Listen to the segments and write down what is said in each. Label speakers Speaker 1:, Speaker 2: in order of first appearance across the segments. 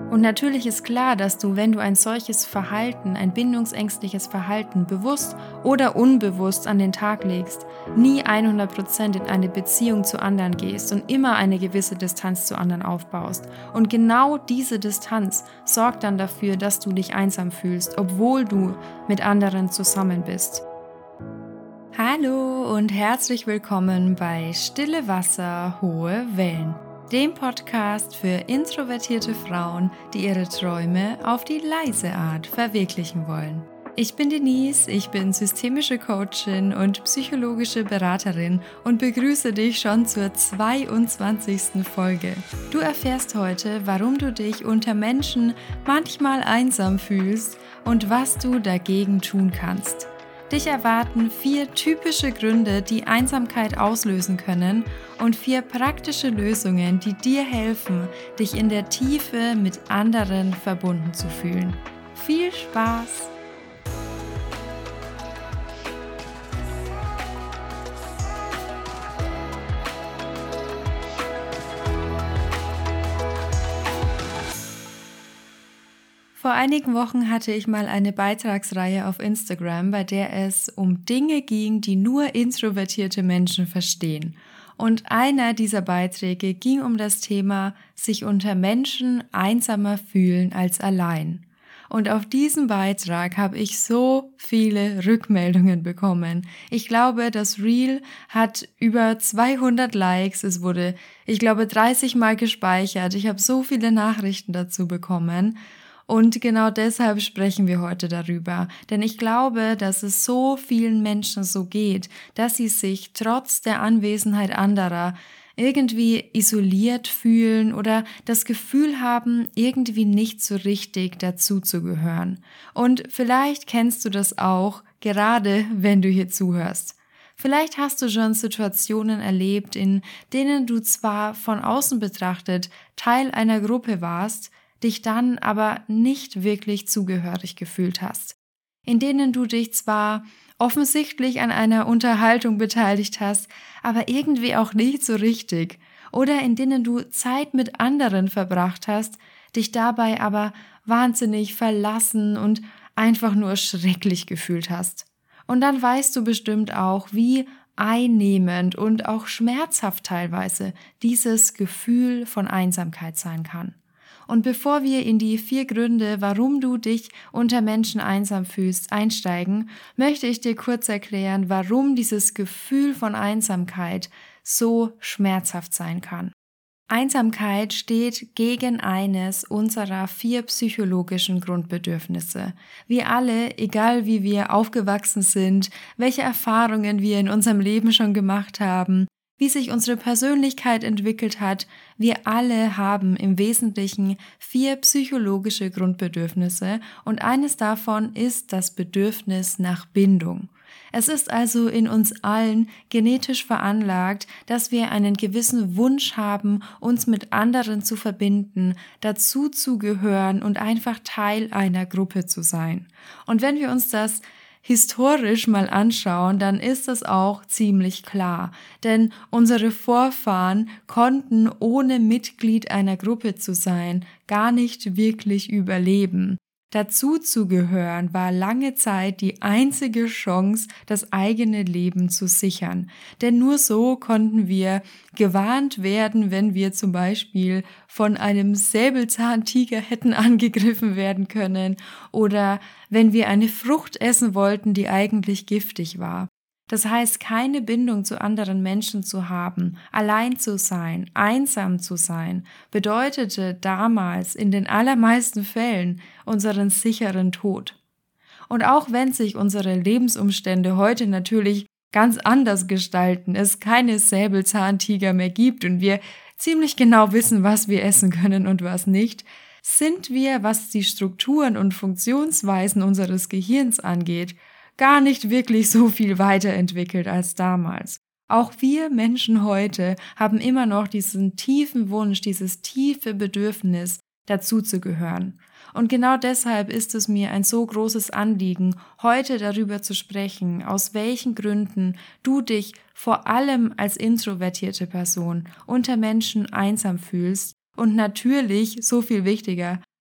Speaker 1: Und natürlich ist klar, dass du, wenn du ein solches Verhalten, ein bindungsängstliches Verhalten bewusst oder unbewusst an den Tag legst, nie 100% in eine Beziehung zu anderen gehst und immer eine gewisse Distanz zu anderen aufbaust. Und genau diese Distanz sorgt dann dafür, dass du dich einsam fühlst, obwohl du mit anderen zusammen bist. Hallo und herzlich willkommen bei Stille Wasser, hohe Wellen, dem Podcast für introvertierte Frauen, die ihre Träume auf die leise Art verwirklichen wollen. Ich bin Denise, ich bin systemische Coachin und psychologische Beraterin und begrüße dich schon zur 22. Folge. Du erfährst heute, warum du dich unter Menschen manchmal einsam fühlst und was du dagegen tun kannst. Dich erwarten 4 typische Gründe, die Einsamkeit auslösen können und 4 praktische Lösungen, die dir helfen, dich in der Tiefe mit anderen verbunden zu fühlen. Viel Spaß! Vor einigen Wochen hatte ich mal eine Beitragsreihe auf Instagram, bei der es um Dinge ging, die nur introvertierte Menschen verstehen. Und einer dieser Beiträge ging um das Thema, sich unter Menschen einsamer fühlen als allein. Und auf diesen Beitrag habe ich so viele Rückmeldungen bekommen. Ich glaube, das Reel hat über 200 Likes. Es wurde, 30 Mal gespeichert. Ich habe so viele Nachrichten dazu bekommen. Und genau deshalb sprechen wir heute darüber, denn ich glaube, dass es so vielen Menschen so geht, dass sie sich trotz der Anwesenheit anderer irgendwie isoliert fühlen oder das Gefühl haben, irgendwie nicht so richtig dazuzugehören. Und vielleicht kennst du das auch, gerade wenn du hier zuhörst. Vielleicht hast du schon Situationen erlebt, in denen du zwar von außen betrachtet Teil einer Gruppe warst, dich dann aber nicht wirklich zugehörig gefühlt hast, in denen du dich zwar offensichtlich an einer Unterhaltung beteiligt hast, aber irgendwie auch nicht so richtig, oder in denen du Zeit mit anderen verbracht hast, dich dabei aber wahnsinnig verlassen und einfach nur schrecklich gefühlt hast. Und dann weißt du bestimmt auch, wie einnehmend und auch schmerzhaft teilweise dieses Gefühl von Einsamkeit sein kann. Und bevor wir in die 4 Gründe, warum du dich unter Menschen einsam fühlst, einsteigen, möchte ich dir kurz erklären, warum dieses Gefühl von Einsamkeit so schmerzhaft sein kann. Einsamkeit steht gegen eines unserer 4 psychologischen Grundbedürfnisse. Wir alle, egal wie wir aufgewachsen sind, welche Erfahrungen wir in unserem Leben schon gemacht haben, wie sich unsere Persönlichkeit entwickelt hat, wir alle haben im Wesentlichen 4 psychologische Grundbedürfnisse und eines davon ist das Bedürfnis nach Bindung. Es ist also in uns allen genetisch veranlagt, dass wir einen gewissen Wunsch haben, uns mit anderen zu verbinden, dazu zu gehören und einfach Teil einer Gruppe zu sein. Und wenn wir uns das historisch mal anschauen, dann ist das auch ziemlich klar, denn unsere Vorfahren konnten ohne Mitglied einer Gruppe zu sein gar nicht wirklich überleben. Dazu zu gehören war lange Zeit die einzige Chance, das eigene Leben zu sichern. Denn nur so konnten wir gewarnt werden, wenn wir zum Beispiel von einem Säbelzahntiger hätten angegriffen werden können oder wenn wir eine Frucht essen wollten, die eigentlich giftig war. Das heißt, keine Bindung zu anderen Menschen zu haben, allein zu sein, einsam zu sein, bedeutete damals in den allermeisten Fällen unseren sicheren Tod. Und auch wenn sich unsere Lebensumstände heute natürlich ganz anders gestalten, es keine Säbelzahntiger mehr gibt und wir ziemlich genau wissen, was wir essen können und was nicht, sind wir, was die Strukturen und Funktionsweisen unseres Gehirns angeht, gar nicht wirklich so viel weiterentwickelt als damals. Auch wir Menschen heute haben immer noch diesen tiefen Wunsch, dieses tiefe Bedürfnis, dazuzugehören. Und genau deshalb ist es mir ein so großes Anliegen, heute darüber zu sprechen, aus welchen Gründen du dich vor allem als introvertierte Person unter Menschen einsam fühlst und natürlich, so viel wichtiger,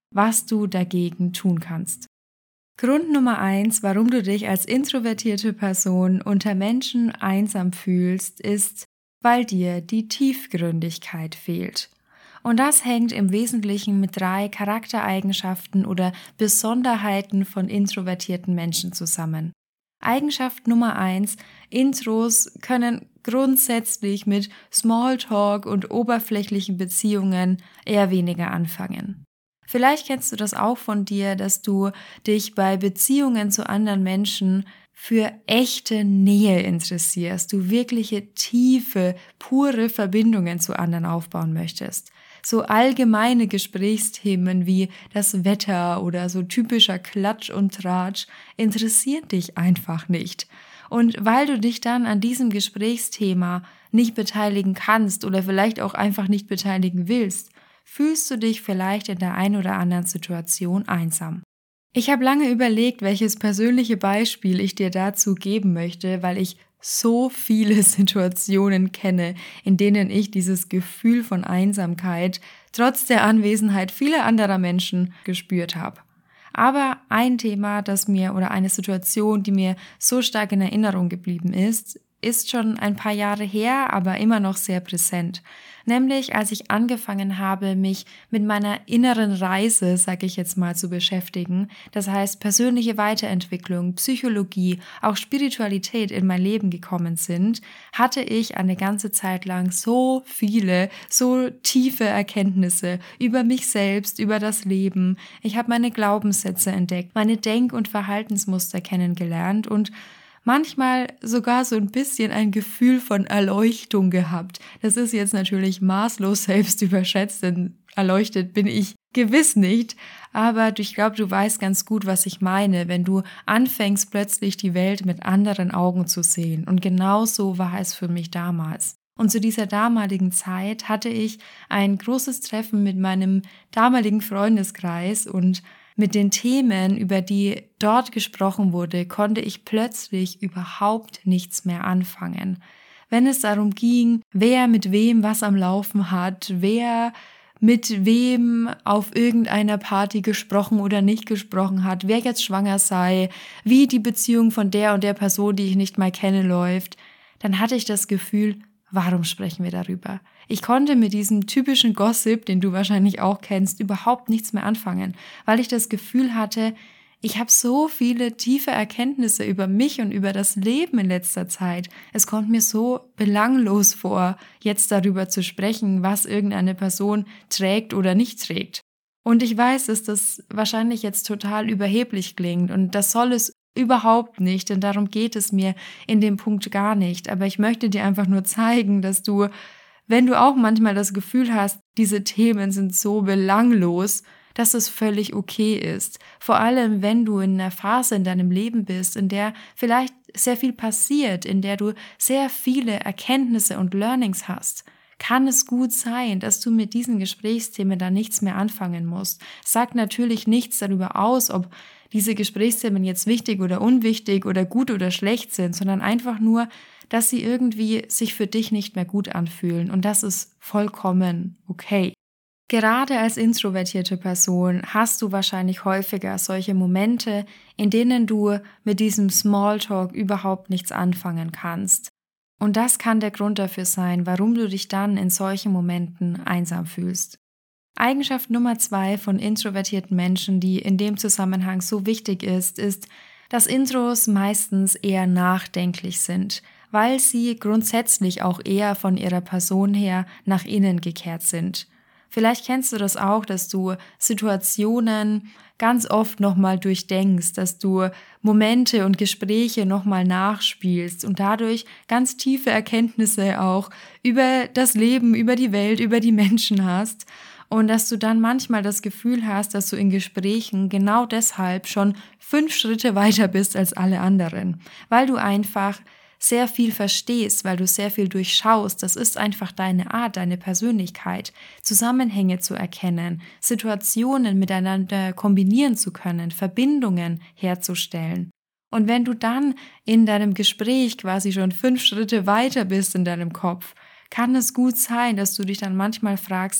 Speaker 1: was du dagegen tun kannst. Grund Nummer 1, warum du dich als introvertierte Person unter Menschen einsam fühlst, ist, weil dir die Tiefgründigkeit fehlt. Und das hängt im Wesentlichen mit 3 Charaktereigenschaften oder Besonderheiten von introvertierten Menschen zusammen. Eigenschaft Nummer 1, Intros können grundsätzlich mit Smalltalk und oberflächlichen Beziehungen eher weniger anfangen. Vielleicht kennst du das auch von dir, dass du dich bei Beziehungen zu anderen Menschen für echte Nähe interessierst, du wirkliche tiefe, pure Verbindungen zu anderen aufbauen möchtest. So allgemeine Gesprächsthemen wie das Wetter oder so typischer Klatsch und Tratsch interessieren dich einfach nicht. Und weil du dich dann an diesem Gesprächsthema nicht beteiligen kannst oder vielleicht auch einfach nicht beteiligen willst, fühlst du dich vielleicht in der einen oder anderen Situation einsam. Ich habe lange überlegt, welches persönliche Beispiel ich dir dazu geben möchte, weil ich so viele Situationen kenne, in denen ich dieses Gefühl von Einsamkeit trotz der Anwesenheit vieler anderer Menschen gespürt habe. Aber ein Thema, eine Situation, die mir so stark in Erinnerung geblieben ist schon ein paar Jahre her, aber immer noch sehr präsent. Nämlich, als ich angefangen habe, mich mit meiner inneren Reise, sage ich jetzt mal, zu beschäftigen. Das heißt, persönliche Weiterentwicklung, Psychologie, auch Spiritualität in mein Leben gekommen sind, hatte ich eine ganze Zeit lang so viele, so tiefe Erkenntnisse über mich selbst, über das Leben. Ich habe meine Glaubenssätze entdeckt, meine Denk- und Verhaltensmuster kennengelernt und manchmal sogar so ein bisschen ein Gefühl von Erleuchtung gehabt. Das ist jetzt natürlich maßlos selbst überschätzt, denn erleuchtet bin ich gewiss nicht. Aber ich glaube, du weißt ganz gut, was ich meine, wenn du anfängst, plötzlich die Welt mit anderen Augen zu sehen. Und genau so war es für mich damals. Und zu dieser damaligen Zeit hatte ich ein großes Treffen mit meinem damaligen Freundeskreis und mit den Themen, über die dort gesprochen wurde, konnte ich plötzlich überhaupt nichts mehr anfangen. Wenn es darum ging, wer mit wem was am Laufen hat, wer mit wem auf irgendeiner Party gesprochen oder nicht gesprochen hat, wer jetzt schwanger sei, wie die Beziehung von der und der Person, die ich nicht mal kenne, läuft, dann hatte ich das Gefühl, warum sprechen wir darüber? Ich konnte mit diesem typischen Gossip, den du wahrscheinlich auch kennst, überhaupt nichts mehr anfangen, weil ich das Gefühl hatte, ich habe so viele tiefe Erkenntnisse über mich und über das Leben in letzter Zeit. Es kommt mir so belanglos vor, jetzt darüber zu sprechen, was irgendeine Person trägt oder nicht trägt. Und ich weiß, dass das wahrscheinlich jetzt total überheblich klingt und das soll es überhaupt nicht, denn darum geht es mir in dem Punkt gar nicht. Aber ich möchte dir einfach nur zeigen, dass du, wenn du auch manchmal das Gefühl hast, diese Themen sind so belanglos, dass es völlig okay ist. Vor allem, wenn du in einer Phase in deinem Leben bist, in der vielleicht sehr viel passiert, in der du sehr viele Erkenntnisse und Learnings hast, kann es gut sein, dass du mit diesen Gesprächsthemen da nichts mehr anfangen musst. Sag natürlich nichts darüber aus, ob diese Gesprächsthemen jetzt wichtig oder unwichtig oder gut oder schlecht sind, sondern einfach nur, dass sie irgendwie sich für dich nicht mehr gut anfühlen. Und das ist vollkommen okay. Gerade als introvertierte Person hast du wahrscheinlich häufiger solche Momente, in denen du mit diesem Smalltalk überhaupt nichts anfangen kannst. Und das kann der Grund dafür sein, warum du dich dann in solchen Momenten einsam fühlst. Eigenschaft Nummer 2 von introvertierten Menschen, die in dem Zusammenhang so wichtig ist, dass Intros meistens eher nachdenklich sind, weil sie grundsätzlich auch eher von ihrer Person her nach innen gekehrt sind. Vielleicht kennst du das auch, dass du Situationen ganz oft nochmal durchdenkst, dass du Momente und Gespräche nochmal nachspielst und dadurch ganz tiefe Erkenntnisse auch über das Leben, über die Welt, über die Menschen hast und dass du dann manchmal das Gefühl hast, dass du in Gesprächen genau deshalb schon 5 Schritte weiter bist als alle anderen, weil du einfach sehr viel verstehst, weil du sehr viel durchschaust. Das ist einfach deine Art, deine Persönlichkeit, Zusammenhänge zu erkennen, Situationen miteinander kombinieren zu können, Verbindungen herzustellen. Und wenn du dann in deinem Gespräch quasi schon 5 Schritte weiter bist in deinem Kopf, kann es gut sein, dass du dich dann manchmal fragst,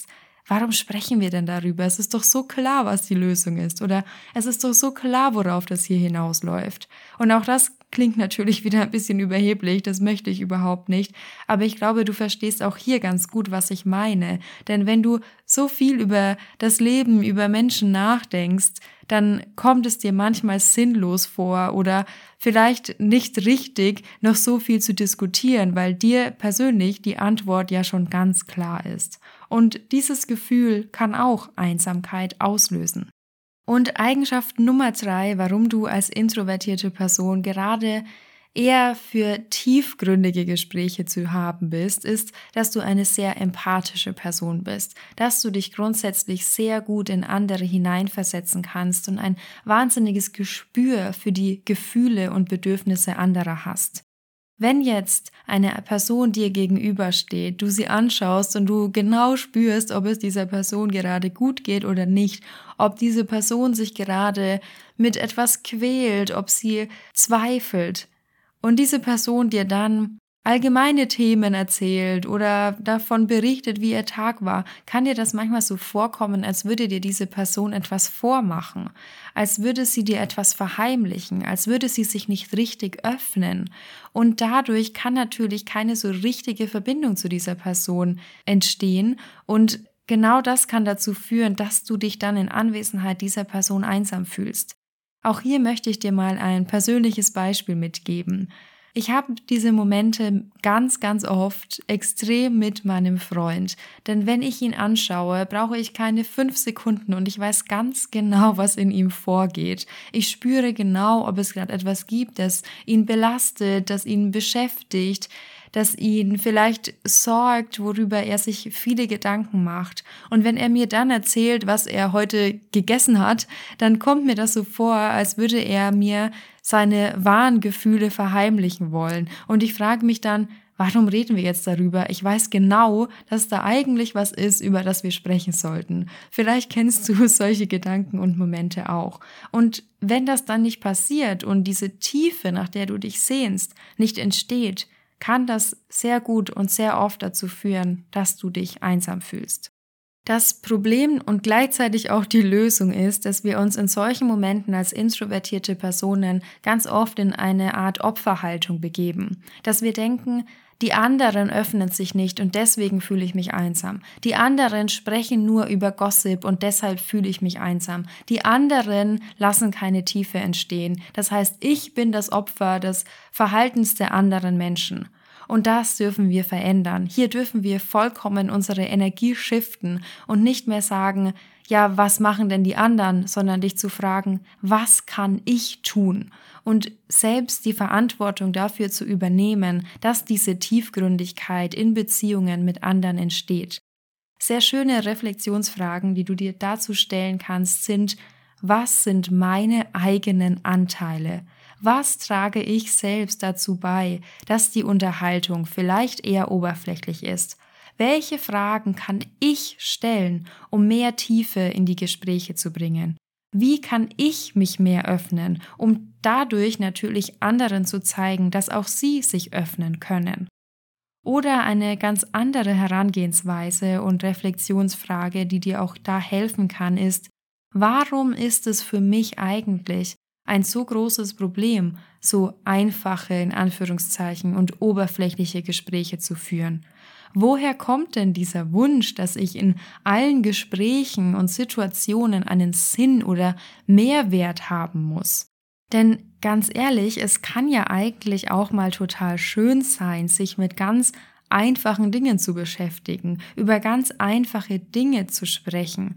Speaker 1: warum sprechen wir denn darüber? Es ist doch so klar, was die Lösung ist. Oder es ist doch so klar, worauf das hier hinausläuft. Und auch das klingt natürlich wieder ein bisschen überheblich, das möchte ich überhaupt nicht. Aber ich glaube, du verstehst auch hier ganz gut, was ich meine. Denn wenn du so viel über das Leben, über Menschen nachdenkst, dann kommt es dir manchmal sinnlos vor oder vielleicht nicht richtig, noch so viel zu diskutieren, weil dir persönlich die Antwort ja schon ganz klar ist. Und dieses Gefühl kann auch Einsamkeit auslösen. Und Eigenschaft Nummer 3, warum du als introvertierte Person gerade eher für tiefgründige Gespräche zu haben bist, ist, dass du eine sehr empathische Person bist, dass du dich grundsätzlich sehr gut in andere hineinversetzen kannst und ein wahnsinniges Gespür für die Gefühle und Bedürfnisse anderer hast. Wenn jetzt eine Person dir gegenübersteht, du sie anschaust und du genau spürst, ob es dieser Person gerade gut geht oder nicht, ob diese Person sich gerade mit etwas quält, ob sie zweifelt und diese Person dir dann allgemeine Themen erzählt oder davon berichtet, wie ihr Tag war, kann dir das manchmal so vorkommen, als würde dir diese Person etwas vormachen, als würde sie dir etwas verheimlichen, als würde sie sich nicht richtig öffnen. Und dadurch kann natürlich keine so richtige Verbindung zu dieser Person entstehen und genau das kann dazu führen, dass du dich dann in Anwesenheit dieser Person einsam fühlst. Auch hier möchte ich dir mal ein persönliches Beispiel mitgeben. Ich habe diese Momente ganz, ganz oft extrem mit meinem Freund. Denn wenn ich ihn anschaue, brauche ich keine 5 Sekunden und ich weiß ganz genau, was in ihm vorgeht. Ich spüre genau, ob es gerade etwas gibt, das ihn belastet, das ihn beschäftigt, das ihn vielleicht sorgt, worüber er sich viele Gedanken macht. Und wenn er mir dann erzählt, was er heute gegessen hat, dann kommt mir das so vor, als würde er mir seine wahren Gefühle verheimlichen wollen. Und ich frage mich dann, warum reden wir jetzt darüber? Ich weiß genau, dass da eigentlich was ist, über das wir sprechen sollten. Vielleicht kennst du solche Gedanken und Momente auch. Und wenn das dann nicht passiert und diese Tiefe, nach der du dich sehnst, nicht entsteht, kann das sehr gut und sehr oft dazu führen, dass du dich einsam fühlst. Das Problem und gleichzeitig auch die Lösung ist, dass wir uns in solchen Momenten als introvertierte Personen ganz oft in eine Art Opferhaltung begeben. Dass wir denken, die anderen öffnen sich nicht und deswegen fühle ich mich einsam. Die anderen sprechen nur über Gossip und deshalb fühle ich mich einsam. Die anderen lassen keine Tiefe entstehen. Das heißt, ich bin das Opfer des Verhaltens der anderen Menschen. Und das dürfen wir verändern. Hier dürfen wir vollkommen unsere Energie shiften und nicht mehr sagen, ja, was machen denn die anderen, sondern dich zu fragen, was kann ich tun? Und selbst die Verantwortung dafür zu übernehmen, dass diese Tiefgründigkeit in Beziehungen mit anderen entsteht. Sehr schöne Reflexionsfragen, die du dir dazu stellen kannst, sind, was sind meine eigenen Anteile? Was trage ich selbst dazu bei, dass die Unterhaltung vielleicht eher oberflächlich ist? Welche Fragen kann ich stellen, um mehr Tiefe in die Gespräche zu bringen? Wie kann ich mich mehr öffnen, um dadurch natürlich anderen zu zeigen, dass auch sie sich öffnen können? Oder eine ganz andere Herangehensweise und Reflexionsfrage, die dir auch da helfen kann, ist, warum ist es für mich eigentlich ein so großes Problem, so einfache, in Anführungszeichen, und oberflächliche Gespräche zu führen? Woher kommt denn dieser Wunsch, dass ich in allen Gesprächen und Situationen einen Sinn oder Mehrwert haben muss? Denn ganz ehrlich, es kann ja eigentlich auch mal total schön sein, sich mit ganz einfachen Dingen zu beschäftigen, über ganz einfache Dinge zu sprechen,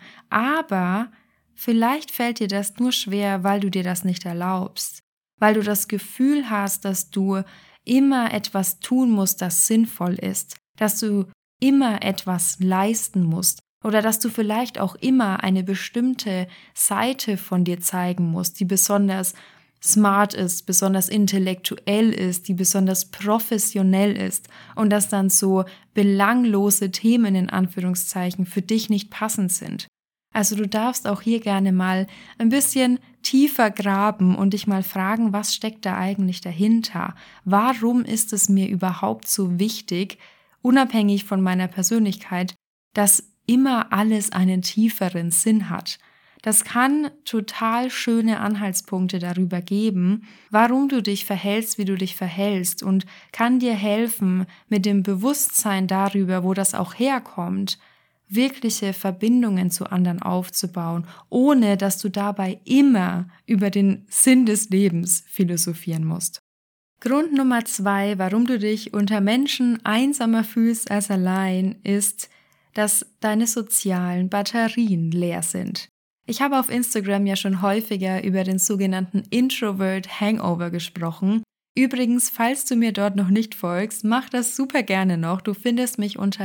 Speaker 1: aber vielleicht fällt dir das nur schwer, weil du dir das nicht erlaubst, weil du das Gefühl hast, dass du immer etwas tun musst, das sinnvoll ist, dass du immer etwas leisten musst oder dass du vielleicht auch immer eine bestimmte Seite von dir zeigen musst, die besonders smart ist, besonders intellektuell ist, die besonders professionell ist und dass dann so belanglose Themen in Anführungszeichen für dich nicht passend sind. Also du darfst auch hier gerne mal ein bisschen tiefer graben und dich mal fragen, was steckt da eigentlich dahinter? Warum ist es mir überhaupt so wichtig, unabhängig von meiner Persönlichkeit, dass immer alles einen tieferen Sinn hat. Das kann total schöne Anhaltspunkte darüber geben, warum du dich verhältst, wie du dich verhältst, und kann dir helfen, mit dem Bewusstsein darüber, wo das auch herkommt, wirkliche Verbindungen zu anderen aufzubauen, ohne dass du dabei immer über den Sinn des Lebens philosophieren musst. Grund Nummer 2, warum du dich unter Menschen einsamer fühlst als allein, ist, dass deine sozialen Batterien leer sind. Ich habe auf Instagram ja schon häufiger über den sogenannten Introvert Hangover gesprochen. Übrigens, falls du mir dort noch nicht folgst, mach das super gerne noch. Du findest mich unter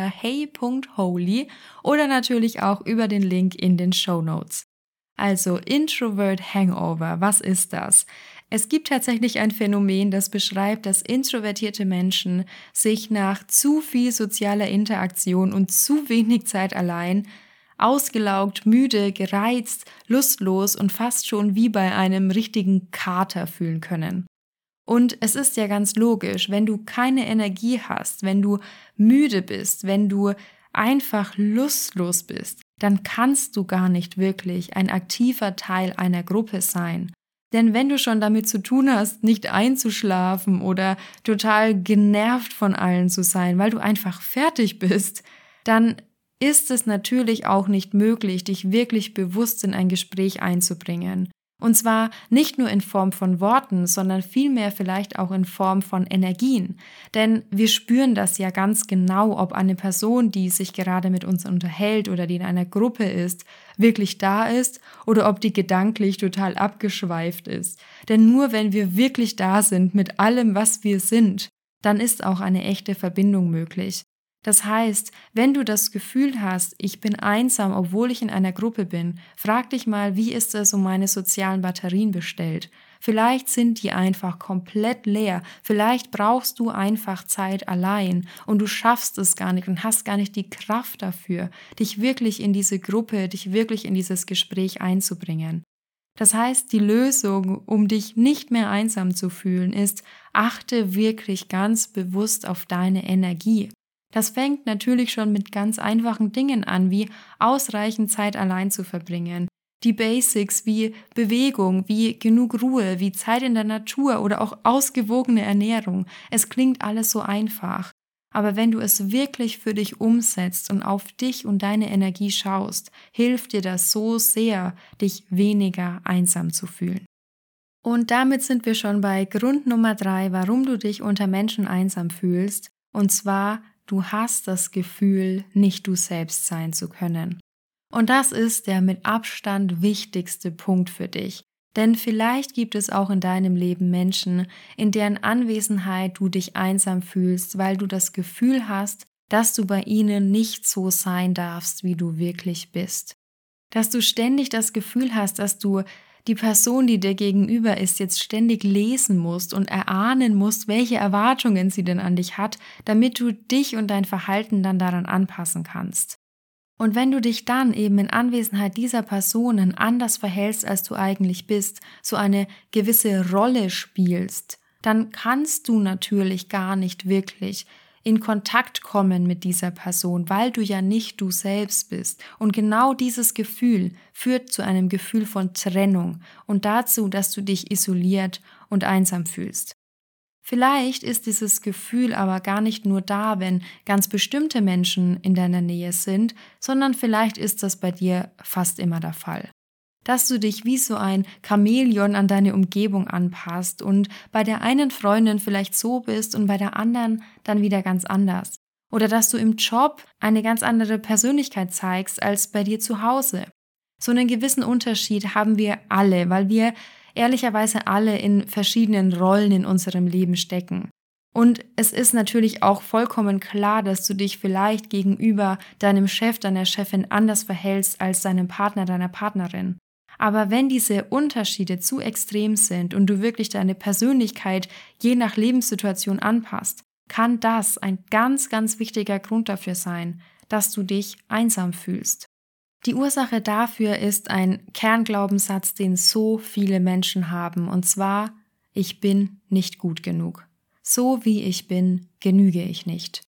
Speaker 1: hey.holy oder natürlich auch über den Link in den Shownotes. Also Introvert Hangover, was ist das? Es gibt tatsächlich ein Phänomen, das beschreibt, dass introvertierte Menschen sich nach zu viel sozialer Interaktion und zu wenig Zeit allein ausgelaugt, müde, gereizt, lustlos und fast schon wie bei einem richtigen Kater fühlen können. Und es ist ja ganz logisch, wenn du keine Energie hast, wenn du müde bist, wenn du einfach lustlos bist, dann kannst du gar nicht wirklich ein aktiver Teil einer Gruppe sein. Denn wenn du schon damit zu tun hast, nicht einzuschlafen oder total genervt von allen zu sein, weil du einfach fertig bist, dann ist es natürlich auch nicht möglich, dich wirklich bewusst in ein Gespräch einzubringen. Und zwar nicht nur in Form von Worten, sondern vielmehr vielleicht auch in Form von Energien. Denn wir spüren das ja ganz genau, ob eine Person, die sich gerade mit uns unterhält oder die in einer Gruppe ist, wirklich da ist oder ob die gedanklich total abgeschweift ist. Denn nur wenn wir wirklich da sind mit allem, was wir sind, dann ist auch eine echte Verbindung möglich. Das heißt, wenn du das Gefühl hast, ich bin einsam, obwohl ich in einer Gruppe bin, frag dich mal, wie ist es um meine sozialen Batterien bestellt? Vielleicht sind die einfach komplett leer, vielleicht brauchst du einfach Zeit allein und du schaffst es gar nicht und hast gar nicht die Kraft dafür, dich wirklich in diese Gruppe, dich wirklich in dieses Gespräch einzubringen. Das heißt, die Lösung, um dich nicht mehr einsam zu fühlen, ist, achte wirklich ganz bewusst auf deine Energie. Das fängt natürlich schon mit ganz einfachen Dingen an, wie ausreichend Zeit allein zu verbringen. Die Basics wie Bewegung, wie genug Ruhe, wie Zeit in der Natur oder auch ausgewogene Ernährung. Es klingt alles so einfach. Aber wenn du es wirklich für dich umsetzt und auf dich und deine Energie schaust, hilft dir das so sehr, dich weniger einsam zu fühlen. Und damit sind wir schon bei Grund Nummer 3, warum du dich unter Menschen einsam fühlst. Und zwar, du hast das Gefühl, nicht du selbst sein zu können. Und das ist der mit Abstand wichtigste Punkt für dich. Denn vielleicht gibt es auch in deinem Leben Menschen, in deren Anwesenheit du dich einsam fühlst, weil du das Gefühl hast, dass du bei ihnen nicht so sein darfst, wie du wirklich bist. Dass du ständig das Gefühl hast, dass du die Person, die dir gegenüber ist, jetzt ständig lesen musst und erahnen musst, welche Erwartungen sie denn an dich hat, damit du dich und dein Verhalten dann daran anpassen kannst. Und wenn du dich dann eben in Anwesenheit dieser Personen anders verhältst, als du eigentlich bist, so eine gewisse Rolle spielst, dann kannst du natürlich gar nicht wirklich in Kontakt kommen mit dieser Person, weil du ja nicht du selbst bist. Und genau dieses Gefühl führt zu einem Gefühl von Trennung und dazu, dass du dich isoliert und einsam fühlst. Vielleicht ist dieses Gefühl aber gar nicht nur da, wenn ganz bestimmte Menschen in deiner Nähe sind, sondern vielleicht ist das bei dir fast immer der Fall. Dass du dich wie so ein Chamäleon an deine Umgebung anpasst und bei der einen Freundin vielleicht so bist und bei der anderen dann wieder ganz anders. Oder dass du im Job eine ganz andere Persönlichkeit zeigst als bei dir zu Hause. So einen gewissen Unterschied haben wir alle, weil wir ehrlicherweise alle in verschiedenen Rollen in unserem Leben stecken. Und es ist natürlich auch vollkommen klar, dass du dich vielleicht gegenüber deinem Chef, deiner Chefin anders verhältst als deinem Partner, deiner Partnerin. Aber wenn diese Unterschiede zu extrem sind und du wirklich deine Persönlichkeit je nach Lebenssituation anpasst, kann das ein ganz, ganz wichtiger Grund dafür sein, dass du dich einsam fühlst. Die Ursache dafür ist ein Kernglaubenssatz, den so viele Menschen haben, und zwar: Ich bin nicht gut genug. So wie ich bin, genüge ich nicht.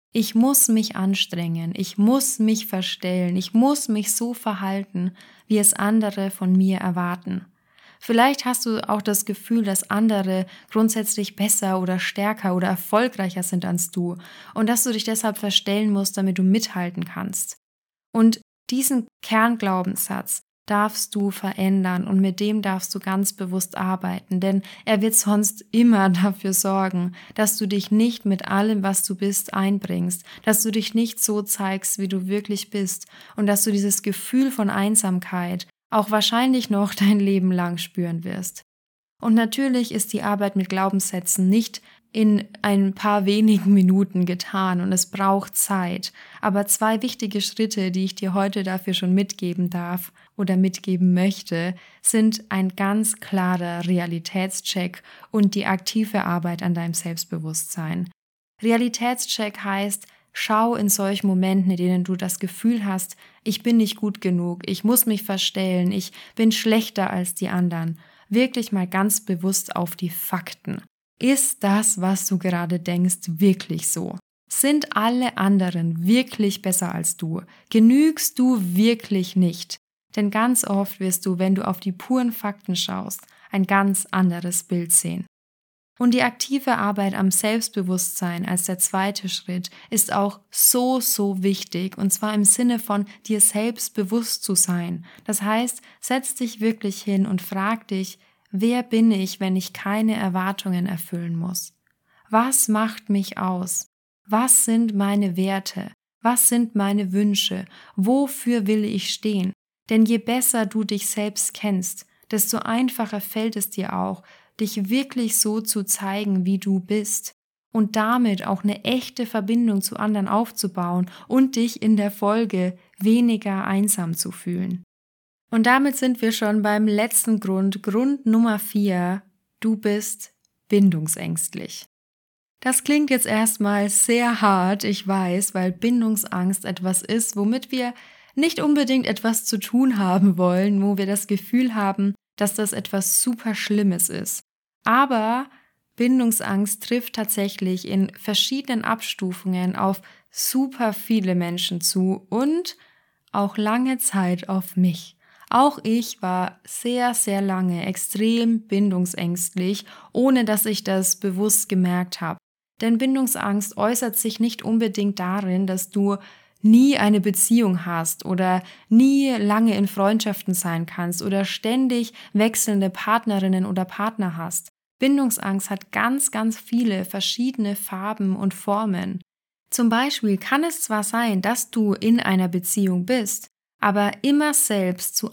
Speaker 1: Ich muss mich anstrengen, ich muss mich verstellen, ich muss mich so verhalten, wie es andere von mir erwarten. Vielleicht hast du auch das Gefühl, dass andere grundsätzlich besser oder stärker oder erfolgreicher sind als du und dass du dich deshalb verstellen musst, damit du mithalten kannst. Und diesen Kernglaubenssatz darfst du verändern und mit dem darfst du ganz bewusst arbeiten, denn er wird sonst immer dafür sorgen, dass du dich nicht mit allem, was du bist, einbringst, dass du dich nicht so zeigst, wie du wirklich bist und dass du dieses Gefühl von Einsamkeit auch wahrscheinlich noch dein Leben lang spüren wirst. Und natürlich ist die Arbeit mit Glaubenssätzen nicht in ein paar wenigen Minuten getan und es braucht Zeit. Aber 2 wichtige Schritte, die ich dir heute dafür schon mitgeben darf oder mitgeben möchte, sind ein ganz klarer Realitätscheck und die aktive Arbeit an deinem Selbstbewusstsein. Realitätscheck heißt, schau in solchen Momenten, in denen du das Gefühl hast, ich bin nicht gut genug, ich muss mich verstellen, ich bin schlechter als die anderen, wirklich mal ganz bewusst auf die Fakten. Ist das, was du gerade denkst, wirklich so? Sind alle anderen wirklich besser als du? Genügst du wirklich nicht? Denn ganz oft wirst du, wenn du auf die puren Fakten schaust, ein ganz anderes Bild sehen. Und die aktive Arbeit am Selbstbewusstsein als der 2. Schritt ist auch so wichtig, und zwar im Sinne von dir selbst bewusst zu sein. Das heißt, setz dich wirklich hin und frag dich, wer bin ich, wenn ich keine Erwartungen erfüllen muss? Was macht mich aus? Was sind meine Werte? Was sind meine Wünsche? Wofür will ich stehen? Denn je besser du dich selbst kennst, desto einfacher fällt es dir auch, dich wirklich so zu zeigen, wie du bist und damit auch eine echte Verbindung zu anderen aufzubauen und dich in der Folge weniger einsam zu fühlen. Und damit sind wir schon beim letzten Grund Nummer 4, du bist bindungsängstlich. Das klingt jetzt erstmal sehr hart, ich weiß, weil Bindungsangst etwas ist, womit wir nicht unbedingt etwas zu tun haben wollen, wo wir das Gefühl haben, dass das etwas super Schlimmes ist. Aber Bindungsangst trifft tatsächlich in verschiedenen Abstufungen auf super viele Menschen zu und auch lange Zeit auf mich. Auch ich war sehr lange extrem bindungsängstlich, ohne dass ich das bewusst gemerkt habe. Denn Bindungsangst äußert sich nicht unbedingt darin, dass du nie eine Beziehung hast oder nie lange in Freundschaften sein kannst oder ständig wechselnde Partnerinnen oder Partner hast. Bindungsangst hat ganz viele verschiedene Farben und Formen. Zum Beispiel kann es zwar sein, dass du in einer Beziehung bist, aber immer selbst zu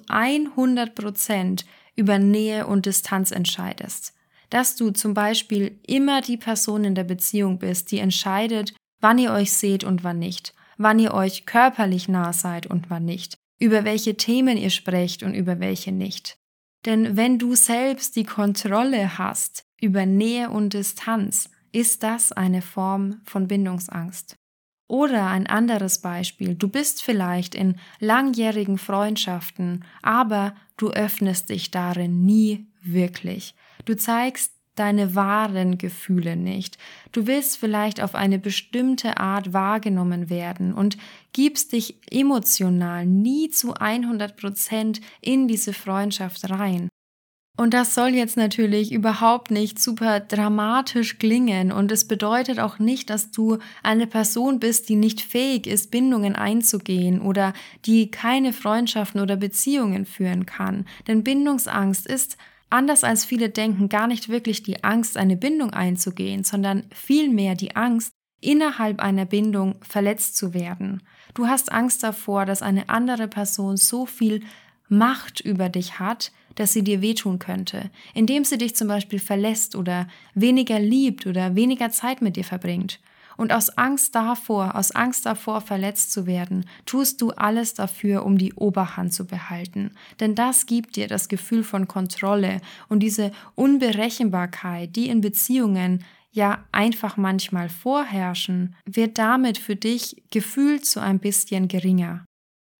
Speaker 1: 100% über Nähe und Distanz entscheidest. Dass du zum Beispiel immer die Person in der Beziehung bist, die entscheidet, wann ihr euch seht und wann nicht, wann ihr euch körperlich nah seid und wann nicht, über welche Themen ihr sprecht und über welche nicht. Denn wenn du selbst die Kontrolle hast über Nähe und Distanz, ist das eine Form von Bindungsangst. Oder ein anderes Beispiel, du bist vielleicht in langjährigen Freundschaften, aber du öffnest dich darin nie wirklich. Du zeigst deine wahren Gefühle nicht. Du willst vielleicht auf eine bestimmte Art wahrgenommen werden und gibst dich emotional nie zu 100% in diese Freundschaft rein. Und das soll jetzt natürlich überhaupt nicht super dramatisch klingen und es bedeutet auch nicht, dass du eine Person bist, die nicht fähig ist, Bindungen einzugehen oder die keine Freundschaften oder Beziehungen führen kann. Denn Bindungsangst ist, anders als viele denken, gar nicht wirklich die Angst, eine Bindung einzugehen, sondern vielmehr die Angst, innerhalb einer Bindung verletzt zu werden. Du hast Angst davor, dass eine andere Person so viel Macht über dich hat, dass sie dir wehtun könnte, indem sie dich zum Beispiel verlässt oder weniger liebt oder weniger Zeit mit dir verbringt. Und aus Angst davor verletzt zu werden, tust du alles dafür, um die Oberhand zu behalten. Denn das gibt dir das Gefühl von Kontrolle und diese Unberechenbarkeit, die in Beziehungen ja einfach manchmal vorherrschen, wird damit für dich gefühlt so ein bisschen geringer.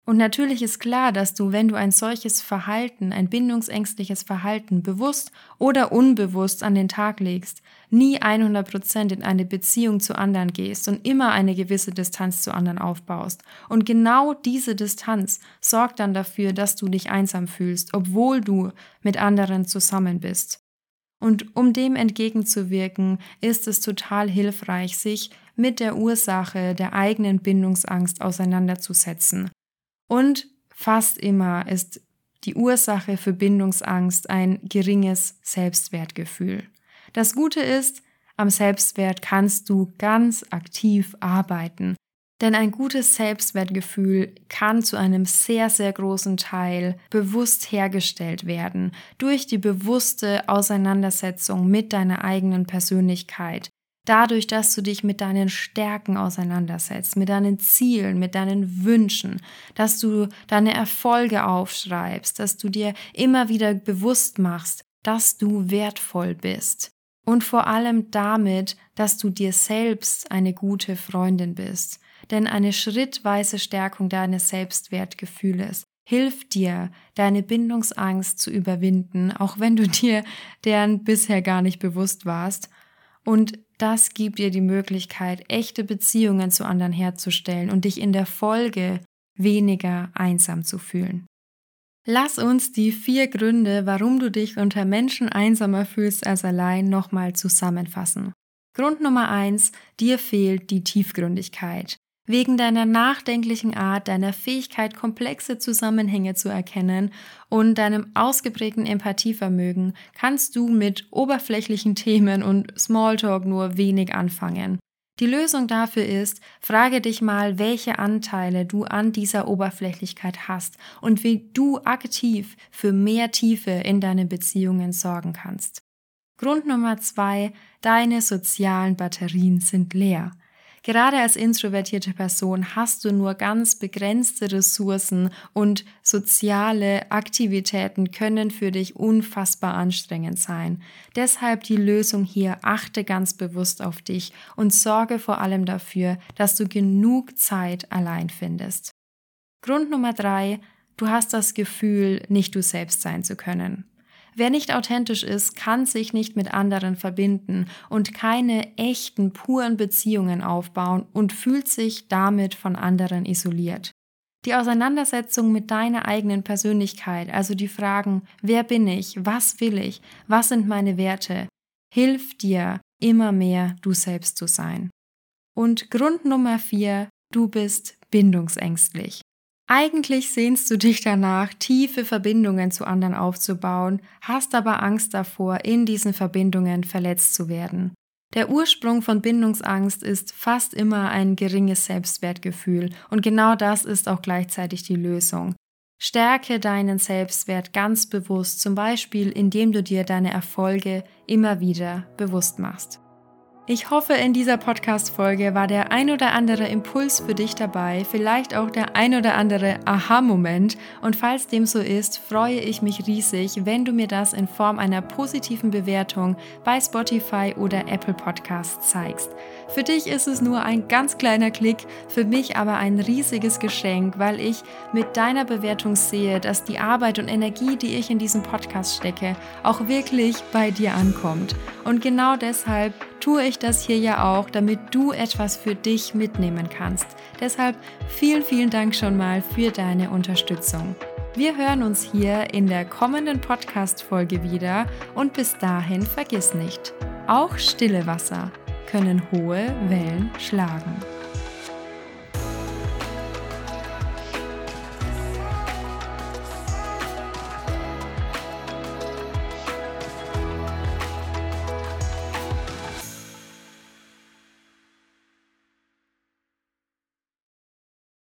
Speaker 1: Und natürlich ist klar, dass du, wenn du ein solches Verhalten, ein bindungsängstliches Verhalten bewusst oder unbewusst an den Tag legst, nie 100% in eine Beziehung zu anderen gehst und immer eine gewisse Distanz zu anderen aufbaust. Und genau diese Distanz sorgt dann dafür, dass du dich einsam fühlst, obwohl du mit anderen zusammen bist. Und um dem entgegenzuwirken, ist es total hilfreich, sich mit der Ursache der eigenen Bindungsangst auseinanderzusetzen. Und fast immer ist die Ursache für Bindungsangst ein geringes Selbstwertgefühl. Das Gute ist, am Selbstwert kannst du ganz aktiv arbeiten, denn ein gutes Selbstwertgefühl kann zu einem sehr, sehr großen Teil bewusst hergestellt werden, durch die bewusste Auseinandersetzung mit deiner eigenen Persönlichkeit. Dadurch, dass du dich mit deinen Stärken auseinandersetzt, mit deinen Zielen, mit deinen Wünschen, dass du deine Erfolge aufschreibst, dass du dir immer wieder bewusst machst, dass du wertvoll bist. Und vor allem damit, dass du dir selbst eine gute Freundin bist. Denn eine schrittweise Stärkung deines Selbstwertgefühles hilft dir, deine Bindungsangst zu überwinden, auch wenn du dir deren bisher gar nicht bewusst warst. Und das gibt dir die Möglichkeit, echte Beziehungen zu anderen herzustellen und dich in der Folge weniger einsam zu fühlen. Lass uns die 4 Gründe, warum du dich unter Menschen einsamer fühlst als allein, nochmal zusammenfassen. Grund Nummer 1, dir fehlt die Tiefgründigkeit. Wegen deiner nachdenklichen Art, deiner Fähigkeit, komplexe Zusammenhänge zu erkennen und deinem ausgeprägten Empathievermögen kannst du mit oberflächlichen Themen und Smalltalk nur wenig anfangen. Die Lösung dafür ist, frage dich mal, welche Anteile du an dieser Oberflächlichkeit hast und wie du aktiv für mehr Tiefe in deinen Beziehungen sorgen kannst. Grund Nummer 2, deine sozialen Batterien sind leer. Gerade als introvertierte Person hast du nur ganz begrenzte Ressourcen und soziale Aktivitäten können für dich unfassbar anstrengend sein. Deshalb die Lösung hier, achte ganz bewusst auf dich und sorge vor allem dafür, dass du genug Zeit allein findest. Grund Nummer 3, du hast das Gefühl, nicht du selbst sein zu können. Wer nicht authentisch ist, kann sich nicht mit anderen verbinden und keine echten, puren Beziehungen aufbauen und fühlt sich damit von anderen isoliert. Die Auseinandersetzung mit deiner eigenen Persönlichkeit, also die Fragen, wer bin ich, was will ich, was sind meine Werte, hilft dir, immer mehr du selbst zu sein. Und Grund Nummer 4, du bist bindungsängstlich. Eigentlich sehnst du dich danach, tiefe Verbindungen zu anderen aufzubauen, hast aber Angst davor, in diesen Verbindungen verletzt zu werden. Der Ursprung von Bindungsangst ist fast immer ein geringes Selbstwertgefühl und genau das ist auch gleichzeitig die Lösung. Stärke deinen Selbstwert ganz bewusst, zum Beispiel indem du dir deine Erfolge immer wieder bewusst machst. Ich hoffe, in dieser Podcast-Folge war der ein oder andere Impuls für dich dabei, vielleicht auch der ein oder andere Aha-Moment. Und falls dem so ist, freue ich mich riesig, wenn du mir das in Form einer positiven Bewertung bei Spotify oder Apple Podcasts zeigst. Für dich ist es nur ein ganz kleiner Klick, für mich aber ein riesiges Geschenk, weil ich mit deiner Bewertung sehe, dass die Arbeit und Energie, die ich in diesen Podcast stecke, auch wirklich bei dir ankommt. Und genau deshalb tue ich das hier ja auch, damit du etwas für dich mitnehmen kannst. Deshalb vielen, vielen Dank schon mal für deine Unterstützung. Wir hören uns hier in der kommenden Podcast-Folge wieder und bis dahin vergiss nicht, auch stille Wasser können hohe Wellen schlagen.